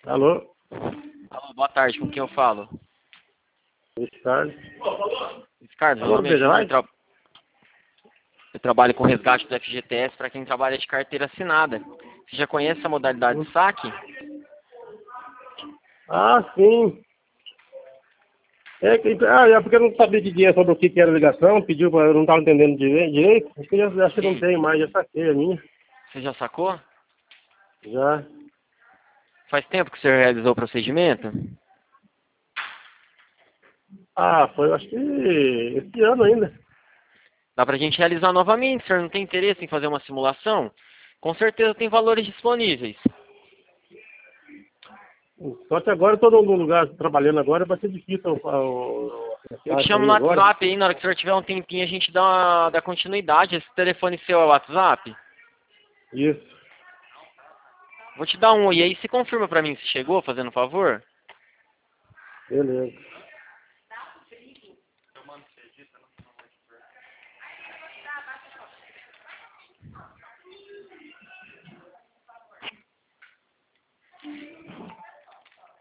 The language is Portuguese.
Alô? Alô, boa tarde, com quem eu falo? Ricardo. Ricardo, meu Alô, nome é Júnior, Bedelai? eu trabalho com resgate do FGTS para quem trabalha de carteira assinada. Você já conhece a modalidade de saque? Ah, sim. É porque eu não sabia de dia sobre o que era a ligação, pediu para eu não estava entendendo direito. Acho que acho que não Sim. tem mais, já saquei a minha. Você já sacou? Já. Faz tempo que você realizou o procedimento? Ah, foi, acho que esse ano ainda. Dá pra gente realizar novamente, o senhor não tem interesse em fazer uma simulação? Com certeza tem valores disponíveis. Só que agora eu estou num lugar trabalhando agora, vai ser difícil Eu te acessar isso chamo no aí agora. WhatsApp aí, na hora que o senhor tiver um tempinho a gente dá continuidade. Esse telefone seu é o WhatsApp? Isso, Vou te dar um oi aí, se confirma pra mim se chegou, fazendo um favor. beleza.